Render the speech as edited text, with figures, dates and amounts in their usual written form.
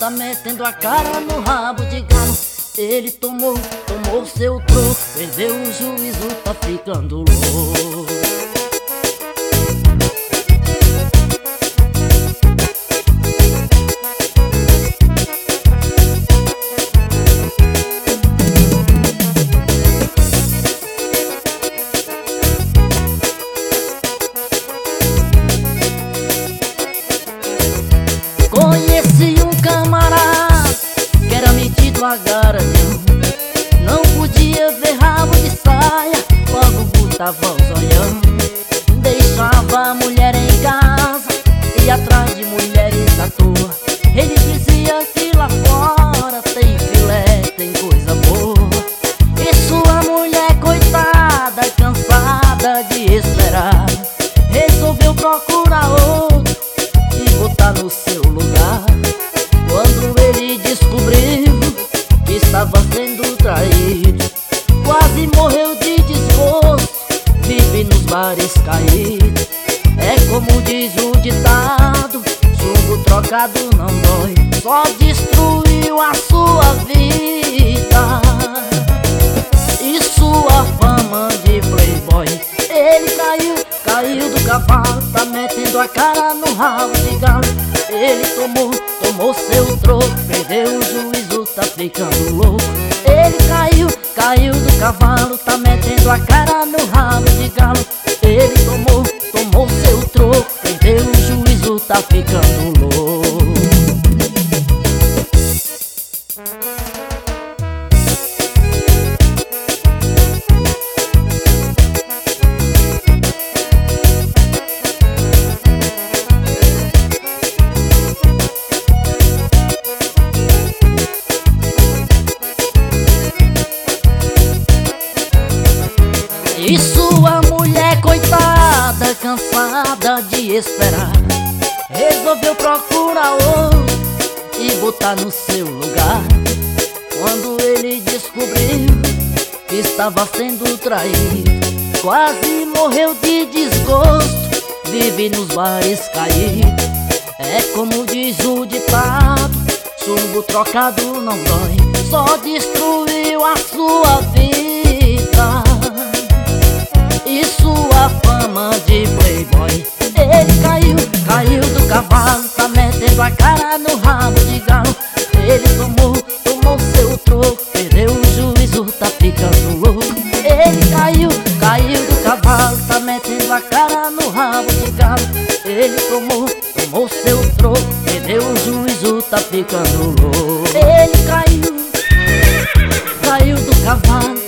tá metendo a cara no rabo de galo. Ele tomou seu troco, perdeu o juízo, tá ficando louco. Conheci um camarada que era metido a garanhão. Não podia ver rabo de saia, logo botava o zoião. Deixava a mulher em casa e atrás de mulheres à toa. Ele dizia que lá fora tem filé, tem coisa boa. E sua mulher, coitada, cansada de esperar, resolveu procurar outro e botar no seu lugar. Quando ele descobriu que estava sendo traído, quase morreu de desgosto, vive nos bares caídos. É como diz o ditado, chumbo trocado não dói, só destruiu a sua vida e sua fama de playboy. Ele caiu do cavalo, tá metendo a cara no rabo de galo. Ele tomou seu troco, perdeu o juízo, tá ficando louco. Ele caiu do cavalo, tá metendo a cara no rabo de galo. Ele tomou seu troco, perdeu o juízo, tá ficando louco. E sua mulher, coitada, cansada de esperar, resolveu procurar outro e botar no seu lugar. Quando ele descobriu que estava sendo traído, quase morreu de desgosto, vive nos bares caídos. É como diz o ditado, chumbo trocado não dói, só destruiu a sua vida e sua fama de playboy. Ele caiu do cavalo, tá metendo a cara no rabo de galo. Ele tomou seu troco, perdeu o juízo, tá ficando louco. Ele caiu do cavalo, tá metendo a cara no rabo de galo. Ele tomou seu troco, perdeu o juízo, tá ficando louco. Ele caiu do cavalo,